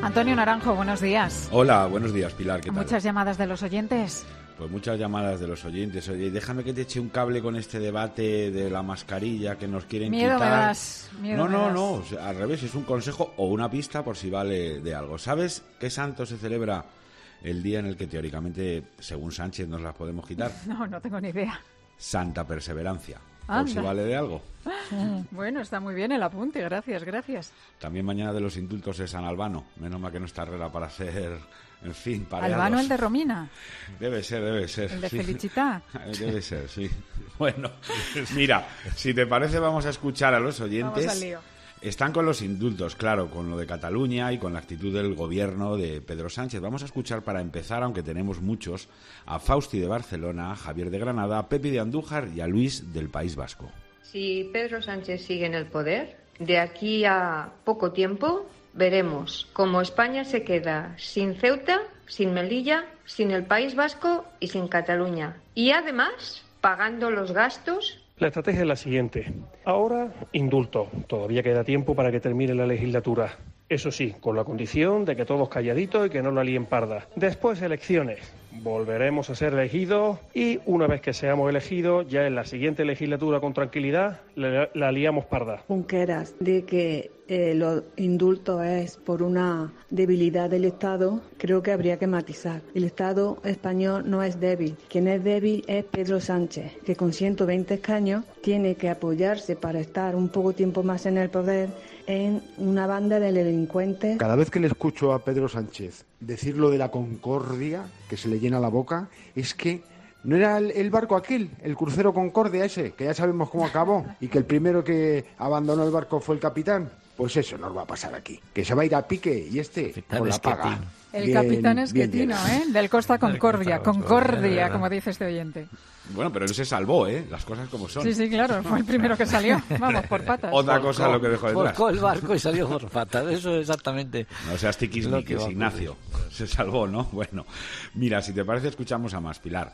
Antonio Naranjo, buenos días. Hola, buenos días, Pilar, ¿qué tal? Muchas llamadas de los oyentes. Pues muchas llamadas de los oyentes. Oye, déjame que te eche un cable con este debate de la mascarilla que nos quieren Miedo quitar. Me das. Miedo me das. No, o sea, al revés, es un consejo o una pista por si vale de algo. ¿Sabes qué santo se celebra el día en el que teóricamente, según Sánchez, nos las podemos quitar? No tengo ni idea. Santa Perseverancia. Anda. Por si vale de algo. Bueno, está muy bien el apunte, gracias. También mañana de los indultos de San Albano. Menos mal que no está Herrera para hacer, en fin, pareados. ¿Albano el de Romina? Debe ser. ¿El de sí. Felicità? Debe ser, sí. Bueno, mira, si te parece vamos a escuchar a los oyentes. Vamos al lío. Están con los indultos, claro, con lo de Cataluña y con la actitud del gobierno de Pedro Sánchez. Vamos a escuchar para empezar, aunque tenemos muchos, a Fausti de Barcelona, a Javier de Granada, a Pepi de Andújar y a Luis del País Vasco. Si Pedro Sánchez sigue en el poder, de aquí a poco tiempo veremos cómo España se queda sin Ceuta, sin Melilla, sin el País Vasco y sin Cataluña. Y además, pagando los gastos. La estrategia es la siguiente. Ahora, indulto. Todavía queda tiempo para que termine la legislatura. Eso sí, con la condición de que todos calladitos y que no la líen parda. Después, elecciones. Volveremos a ser elegidos y una vez que seamos elegidos, ya en la siguiente legislatura con tranquilidad, la liamos parda. Junqueras, de que los indultos es por una debilidad del Estado, creo que habría que matizar. El Estado español no es débil. Quien es débil es Pedro Sánchez, que con 120 escaños tiene que apoyarse para estar un poco tiempo más en el poder en una banda de delincuentes. Cada vez que le escucho a Pedro Sánchez decir lo de la concordia, que se le llena la boca, es que ¿no era el barco aquel, el crucero Concordia ese, que ya sabemos cómo acabó, y que el primero que abandonó el barco fue el capitán? Pues eso nos va a pasar aquí, que se va a ir a pique y con la paga. El capitán Esquetino, del Costa Concordia, como dice este oyente. Bueno, pero él se salvó, Las cosas como son. Sí, claro, fue el primero que salió. Vamos, por patas. Otra cosa lo que dejó detrás. Volcó el barco y salió por patas, eso exactamente. No seas tiquismiquis, Ignacio. Se salvó, ¿no? Bueno, mira, si te parece, escuchamos a más, Pilar.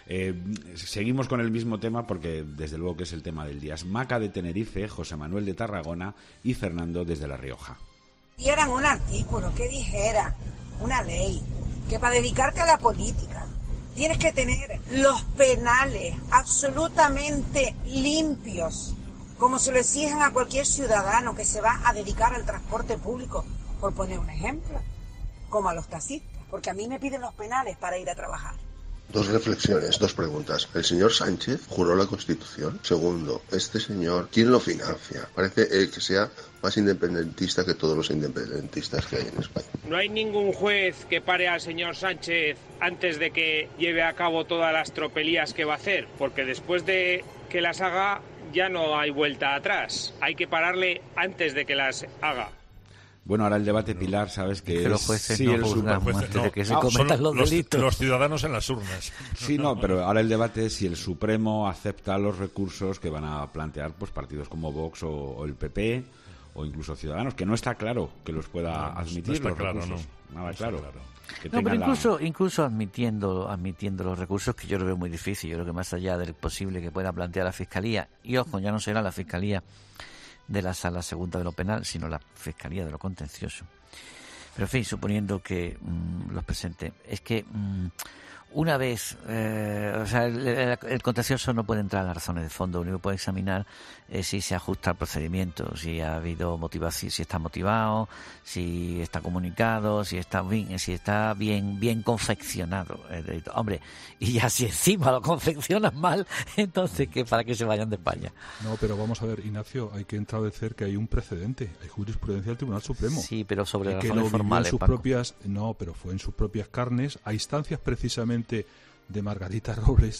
Seguimos con el mismo tema porque desde luego que es el tema del día. Es Maca de Tenerife, José Manuel de Tarragona y Fernando desde La Rioja. Dieran un artículo que dijera, una ley, que para dedicarte a la política tienes que tener los penales absolutamente limpios, como se lo exigen a cualquier ciudadano que se va a dedicar al transporte público, por poner un ejemplo, como a los taxistas, porque a mí me piden los penales para ir a trabajar. Dos reflexiones, dos preguntas. ¿El señor Sánchez juró la Constitución? Segundo, ¿este señor quién lo financia? Parece que sea más independentista que todos los independentistas que hay en España. No hay ningún juez que pare al señor Sánchez antes de que lleve a cabo todas las tropelías que va a hacer, porque después de que las haga ya no hay vuelta atrás. Hay que pararle antes de que las haga. Bueno, ahora el debate, Pilar, sabes que los jueces sí, no juzgan antes de que se cometan los delitos. Los ciudadanos en las urnas. Sí, no, pero ahora el debate es si el Supremo acepta los recursos que van a plantear pues partidos como Vox o el PP o incluso Ciudadanos, que no está claro que los pueda admitir, no está los claro, recursos. No. Nada no claro. No, pero incluso admitiendo los recursos, que yo lo veo muy difícil. Yo creo que más allá del posible que pueda plantear la Fiscalía, y ojo, ya no será la Fiscalía de la Sala Segunda de lo Penal, sino la Fiscalía de lo Contencioso. Pero en fin, suponiendo que los presente, es que una vez, el contencioso no puede entrar en las razones de fondo, lo único que puede examinar es si se ajusta al procedimiento, si ha habido motivación, si está motivado, si está comunicado, si está bien confeccionado el delito. Hombre, y ya si encima lo confeccionan mal, entonces ¿para qué se vayan de España? No, pero vamos a ver, Ignacio, hay que establecer que hay un precedente, hay jurisprudencia del Tribunal Supremo. Sí, pero sobre las razones formales, pero fue en sus propias carnes, a instancias precisamente de Margarita Robles,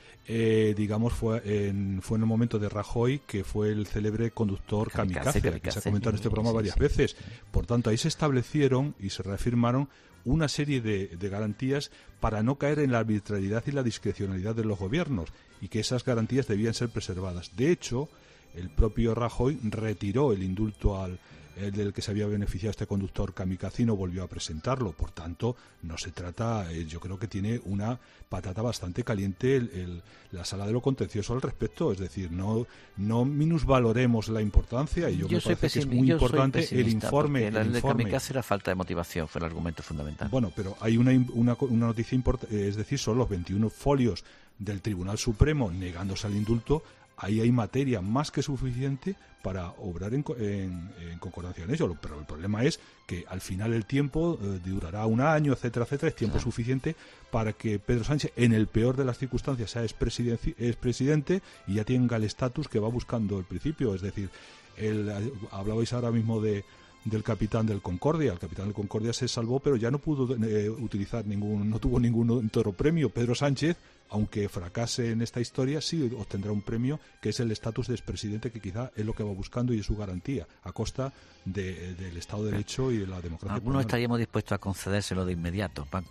fue en el momento de Rajoy, que fue el célebre conductor kamikaze, que se ha comentado en este programa varias veces. Por tanto, ahí se establecieron y se reafirmaron una serie de garantías para no caer en la arbitrariedad y la discrecionalidad de los gobiernos, y que esas garantías debían ser preservadas. De hecho, el propio Rajoy retiró el indulto al del que se había beneficiado este conductor kamikaze, no volvió a presentarlo. Por tanto, no se trata, yo creo que tiene una patata bastante caliente la sala de lo contencioso al respecto. Es decir, no minusvaloremos la importancia, y yo me parece que es muy importante el informe. El de kamikaze era falta de motivación, fue el argumento fundamental. Bueno, pero hay una noticia importante, es decir, son los 21 folios del Tribunal Supremo negándose al indulto. Ahí hay materia más que suficiente para obrar en concordancia en ello, pero el problema es que al final el tiempo durará un año, etcétera, etcétera, es tiempo suficiente para que Pedro Sánchez, en el peor de las circunstancias, sea expresidente y ya tenga el estatus que va buscando al principio. Es decir, hablabais ahora mismo del capitán del Concordia. El capitán del Concordia se salvó, pero ya no pudo utilizar no tuvo ningún toro premio. Pedro Sánchez, aunque fracase en esta historia, sí obtendrá un premio, que es el estatus de expresidente, que quizá es lo que va buscando y es su garantía, a costa del Estado de Derecho y de la democracia. Algunos estaríamos dispuestos a concedérselo de inmediato, Paco.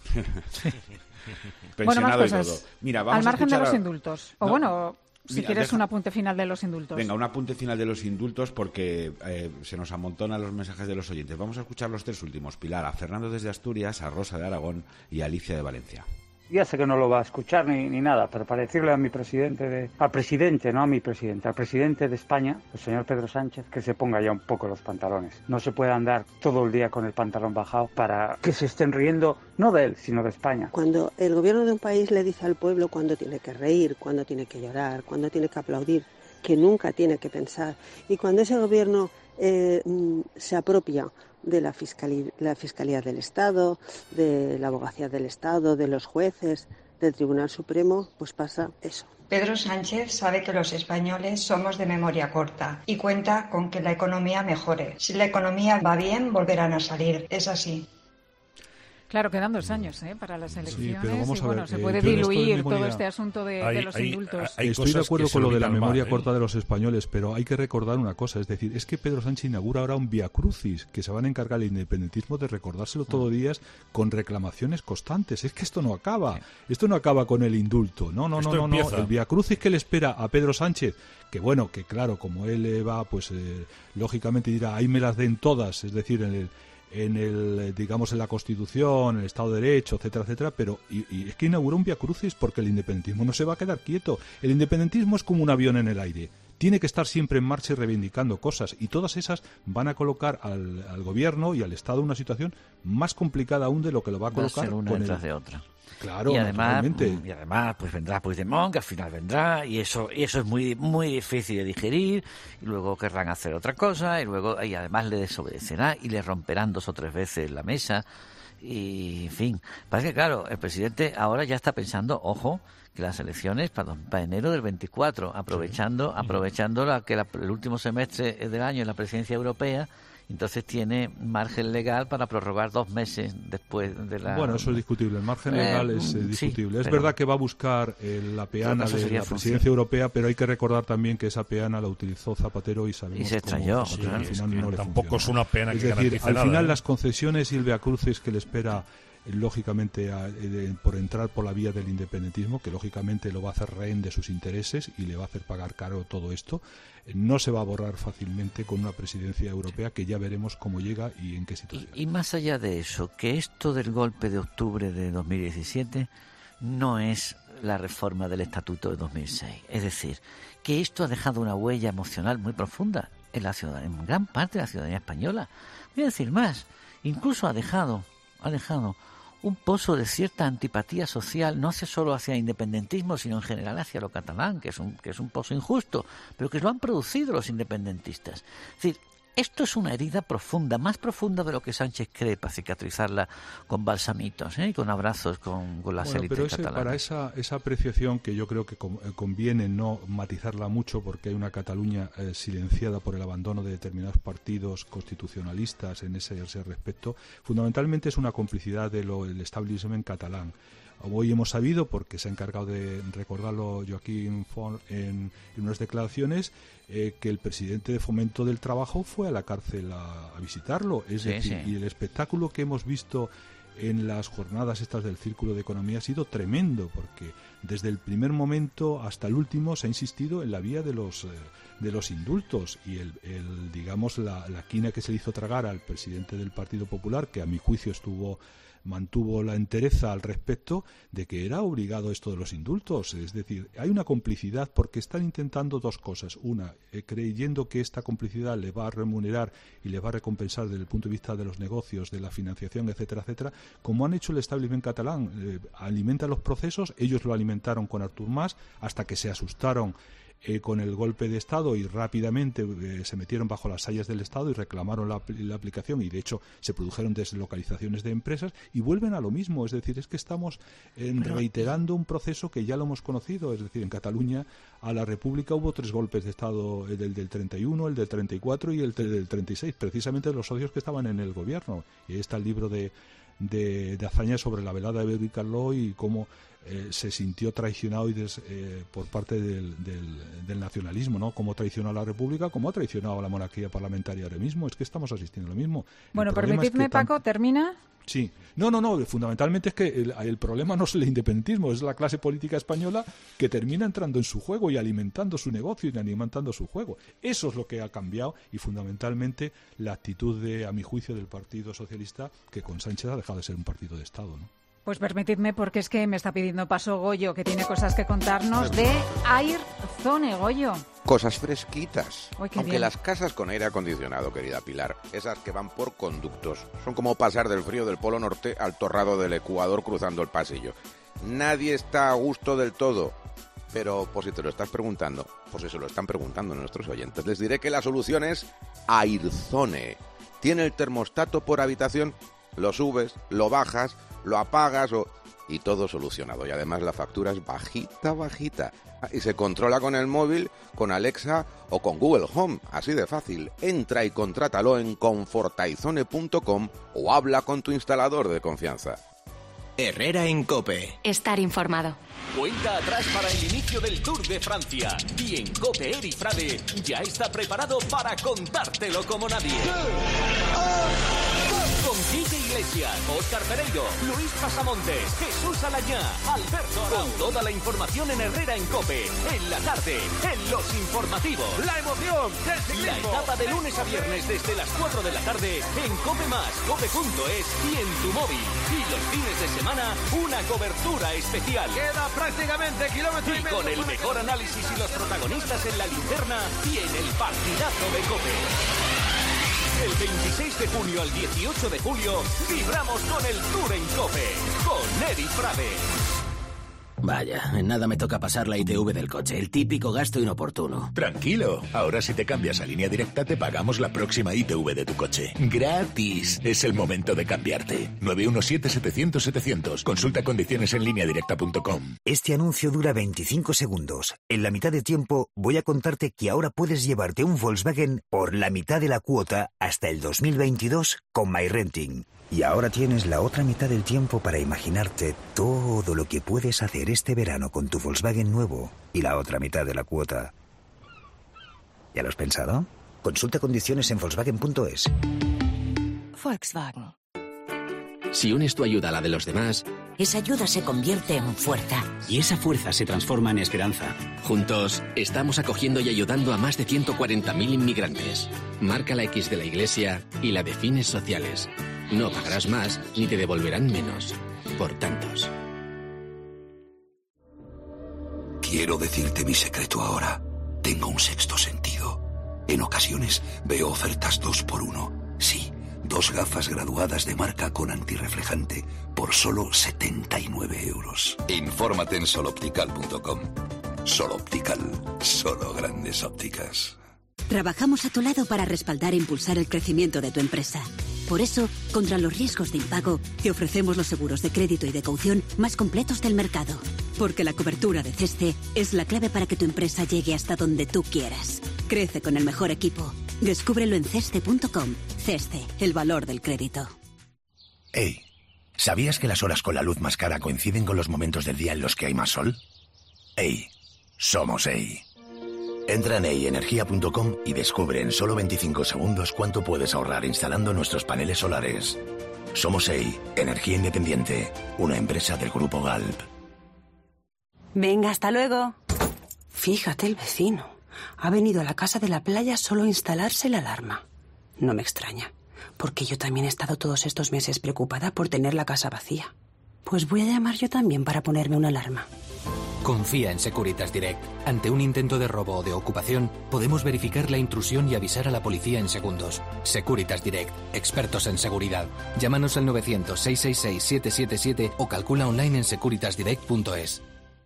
Bueno, más cosas. Todo. Mira, vamos al margen de los a... indultos. O bueno... Si quieres un apunte final de los indultos. Venga, un apunte final de los indultos, porque se nos amontonan los mensajes de los oyentes. Vamos a escuchar los tres últimos. Pilar, a Fernando desde Asturias, a Rosa de Aragón y a Alicia de Valencia. Ya sé que no lo va a escuchar ni nada, pero para decirle a mi presidente, al presidente de España, el señor Pedro Sánchez, que se ponga ya un poco los pantalones. No se puede andar todo el día con el pantalón bajado para que se estén riendo, no de él, sino de España. Cuando el gobierno de un país le dice al pueblo cuándo tiene que reír, cuándo tiene que llorar, cuándo tiene que aplaudir, que nunca tiene que pensar, y cuando ese gobierno se apropia de la Fiscalía del Estado, de la Abogacía del Estado, de los jueces, del Tribunal Supremo, pues pasa eso. Pedro Sánchez sabe que los españoles somos de memoria corta y cuenta con que la economía mejore. Si la economía va bien, volverán a salir. Es así. Claro, quedan 2 años para las elecciones, pero vamos a ver, se puede diluir todo este asunto de los indultos. Estoy de acuerdo con lo de la memoria corta de los españoles, pero hay que recordar una cosa, es decir, es que Pedro Sánchez inaugura ahora un Vía Crucis, que se van a encargar el independentismo de recordárselo todos los días con reclamaciones constantes. Es que esto no acaba con el indulto, no. El Vía Crucis que le espera a Pedro Sánchez, que bueno, que claro, como él va, pues lógicamente dirá, ahí me las den todas, es decir, en la Constitución, en el Estado de Derecho, etcétera, etcétera, pero y es que inaugura un Vía Crucis porque el independentismo no se va a quedar quieto. El independentismo es como un avión en el aire. Tiene que estar siempre en marcha y reivindicando cosas, y todas esas van a colocar al gobierno y al Estado en una situación más complicada aún de lo que lo va a colocar una detrás de otra. Claro, y además pues vendrá Puigdemont, que al final vendrá, y eso es muy muy difícil de digerir, y luego querrán hacer otra cosa, y además le desobedecerá y le romperán 2 o 3 veces la mesa, y en fin, parece que claro, el presidente ahora ya está pensando, ojo, que las elecciones para enero del 24, aprovechando el último semestre del año en la presidencia europea. Entonces tiene margen legal para prorrogar 2 meses después de la... Bueno, eso es discutible, el margen legal es discutible. Sí, es verdad que va a buscar la peana de la presidencia europea, pero hay que recordar también que esa peana la utilizó Zapatero y sabemos y se extrañó, al final no le tampoco funciona. Es una pena que es decir, al nada, final las concesiones y el Vía Crucis que le espera lógicamente por entrar por la vía del independentismo, que lógicamente lo va a hacer rehén de sus intereses y le va a hacer pagar caro todo esto, no se va a borrar fácilmente con una presidencia europea que ya veremos cómo llega y en qué situación. Y más allá de eso, que esto del golpe de octubre de 2017 no es la reforma del Estatuto de 2006. Es decir, que esto ha dejado una huella emocional muy profunda en gran parte de la ciudadanía española. Voy a decir más, incluso ha dejado un pozo de cierta antipatía social, no solo hacia el independentismo, sino en general hacia lo catalán, que es un pozo injusto, pero que lo han producido los independentistas. Es decir, esto es una herida profunda, más profunda de lo que Sánchez cree, para cicatrizarla con balsamitos y con abrazos con las élites catalanas. Para esa apreciación, que yo creo que conviene no matizarla mucho, porque hay una Cataluña silenciada por el abandono de determinados partidos constitucionalistas en ese respecto, fundamentalmente es una complicidad del establishment catalán. Hoy hemos sabido, porque se ha encargado de recordarlo Joaquín Forn en unas declaraciones, que el presidente de Fomento del Trabajo fue a la cárcel a visitarlo. Es decir, y el espectáculo que hemos visto en las jornadas estas del Círculo de Economía ha sido tremendo, porque desde el primer momento hasta el último se ha insistido en la vía de los indultos, y digamos la quina que se le hizo tragar al presidente del Partido Popular, que a mi juicio mantuvo la entereza al respecto de que era obligado esto de los indultos. Es decir, hay una complicidad porque están intentando dos cosas. Una, creyendo que esta complicidad le va a remunerar y le va a recompensar desde el punto de vista de los negocios, de la financiación, etcétera, etcétera, como han hecho el establishment catalán. Alimentan los procesos, ellos lo alimentaron con Artur Mas, hasta que se asustaron con el golpe de Estado y rápidamente se metieron bajo las sayas del Estado y reclamaron la aplicación, y de hecho se produjeron deslocalizaciones de empresas y vuelven a lo mismo. Es decir, es que estamos reiterando un proceso que ya lo hemos conocido. Es decir, en Cataluña a la República hubo 3 golpes de Estado, el del 31, el del 34 y el del 36, precisamente de los socios que estaban en el gobierno. Y ahí está el libro de hazañas sobre la velada de Bebi Carló y cómo se sintió traicionado por parte del nacionalismo, ¿no? Cómo traicionó a la República, cómo ha traicionado a la monarquía parlamentaria ahora mismo. Es que estamos asistiendo a lo mismo. Bueno, permitidme, Paco, ¿termina? Sí. No, fundamentalmente es que el problema no es el independentismo, es la clase política española que termina entrando en su juego y alimentando su negocio y alimentando su juego. Eso es lo que ha cambiado, y fundamentalmente la actitud a mi juicio, del Partido Socialista, que con Sánchez ha dejado de ser un partido de Estado, ¿no? Pues permitidme, porque es que me está pidiendo paso Goyo, que tiene cosas que contarnos de Airzone. Goyo. Cosas fresquitas. Aunque bien. Las casas con aire acondicionado, querida Pilar, esas que van por conductos, son como pasar del frío del Polo Norte al torrado del Ecuador cruzando el pasillo. Nadie está a gusto del todo. Pero por si te lo estás preguntando, por si se lo están preguntando nuestros oyentes, les diré que la solución es Airzone. Tiene el termostato por habitación, lo subes, lo bajas, lo apagas y todo solucionado. Y además la factura es bajita. Y se controla con el móvil, con Alexa o con Google Home. Así de fácil. Entra y contrátalo en confortaizone.com o habla con tu instalador de confianza. Herrera en COPE. Estar informado. Cuenta atrás para el inicio del Tour de Francia. Y en COPE Eri Frade ya está preparado para contártelo como nadie. Con Quique Iglesias, Óscar Pereiro, Luis Pasamontes, Jesús Alañá, Alberto Arau. Con toda la información en Herrera en COPE. En la tarde, en Los Informativos. La emoción del ciclismo. La etapa de lunes a viernes desde las 4 de la tarde en COPE+, COPE.es y en tu móvil. Y los fines de semana, una cobertura especial. Queda prácticamente kilómetro y medio. Con el mejor análisis y los protagonistas en la linterna y en el partidazo de COPE. Del 26 de junio al 18 de julio, vibramos con el Tour en COPE, con Eri Frade. Vaya, en nada me toca pasar la ITV del coche, el típico gasto inoportuno. Tranquilo, ahora si te cambias a Línea Directa te pagamos la próxima ITV de tu coche. ¡Gratis! Es el momento de cambiarte. 917-700-700. Consulta condiciones en lineadirecta.com. Este anuncio dura 25 segundos. En la mitad de tiempo voy a contarte que ahora puedes llevarte un Volkswagen por la mitad de la cuota hasta el 2022 con MyRenting. Y ahora tienes la otra mitad del tiempo para imaginarte todo lo que puedes hacer este verano con tu Volkswagen nuevo y la otra mitad de la cuota. ¿Ya lo has pensado? Consulta condiciones en Volkswagen.es. Volkswagen. Si unes tu ayuda a la de los demás, esa ayuda se convierte en fuerza. y esa fuerza se transforma en esperanza. Juntos, estamos acogiendo y ayudando a más de 140.000 inmigrantes. Marca la X de la Iglesia y la de fines sociales. No pagarás más ni te devolverán menos. Por tantos. Quiero decirte mi secreto ahora. Tengo un sexto sentido. En ocasiones veo ofertas 2x1. Sí, 2 gafas graduadas de marca con antirreflejante por solo 79 euros. Infórmate en soloptical.com. Soloptical. Solo grandes ópticas. Trabajamos a tu lado para respaldar e impulsar el crecimiento de tu empresa. Por eso, contra los riesgos de impago, te ofrecemos los seguros de crédito y de caución más completos del mercado. Porque la cobertura de CESCE es la clave para que tu empresa llegue hasta donde tú quieras. Crece con el mejor equipo. Descúbrelo en cesce.com. CESCE, el valor del crédito. Hey, ¿sabías que las horas con la luz más cara coinciden con los momentos del día en los que hay más sol? Hey, somos EI. Entra en eienergia.com y descubre en solo 25 segundos cuánto puedes ahorrar instalando nuestros paneles solares. Somos EI, Energía Independiente, una empresa del Grupo Galp. Venga, hasta luego. Fíjate el vecino. Ha venido a la casa de la playa solo a instalarse la alarma. No me extraña, porque yo también he estado todos estos meses preocupada por tener la casa vacía. Pues voy a llamar yo también para ponerme una alarma. Confía en Securitas Direct. Ante un intento de robo o de ocupación, podemos verificar la intrusión y avisar a la policía en segundos. Securitas Direct, expertos en seguridad. Llámanos al 900-666-777 o calcula online en securitasdirect.es.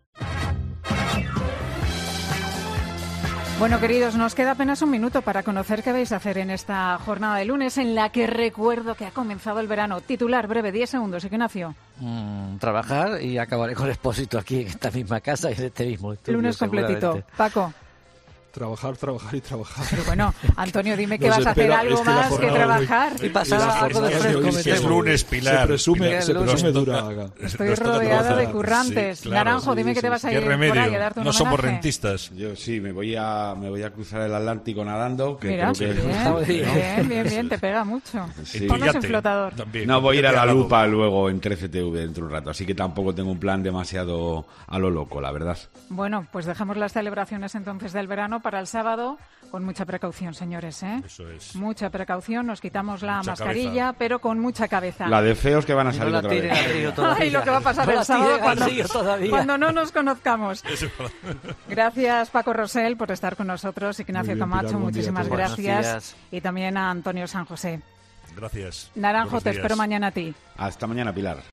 Bueno, queridos, nos queda apenas un minuto para conocer qué vais a hacer en esta jornada de lunes, en la que recuerdo que ha comenzado el verano. Titular, breve, 10 segundos, Ignacio. Trabajar y acabaré con Expósito aquí en esta misma casa y en este mismo estudio. Lunes completito. Paco. Trabajar y trabajar. Pero bueno, Antonio, dime que vas a hacer algo más que trabajar. Y pasar algo de fresco. Es lunes, Pilar. Se presume dura. Estoy rodeada de currantes. Sí, claro, Naranjo, dime que te vas a ir por ahí a darte un No homenaje. somos rentistas. Yo sí, me voy a cruzar el Atlántico nadando. Que mira, creo que bien, te pega mucho. Sí. Ponos en flotador. También. No, voy a ir a la Lupa luego en 13TV dentro de un rato, así que tampoco tengo un plan demasiado a lo loco, la verdad. Bueno, pues dejamos las celebraciones entonces del verano para el sábado, con mucha precaución, señores, ¿eh? Eso es. Mucha precaución, nos quitamos la Mucha mascarilla, cabeza. pero con mucha cabeza. La de feos que van a salir no otra vez. Ay, lo que va a pasar el sábado cuando no nos conozcamos. Gracias, Paco Rosell, por estar con nosotros. Ignacio Camacho, Pilar, muchísimas gracias. Y también a Antonio San José. Gracias. Naranjo, Buenos te días. espero mañana a ti. Hasta mañana, Pilar.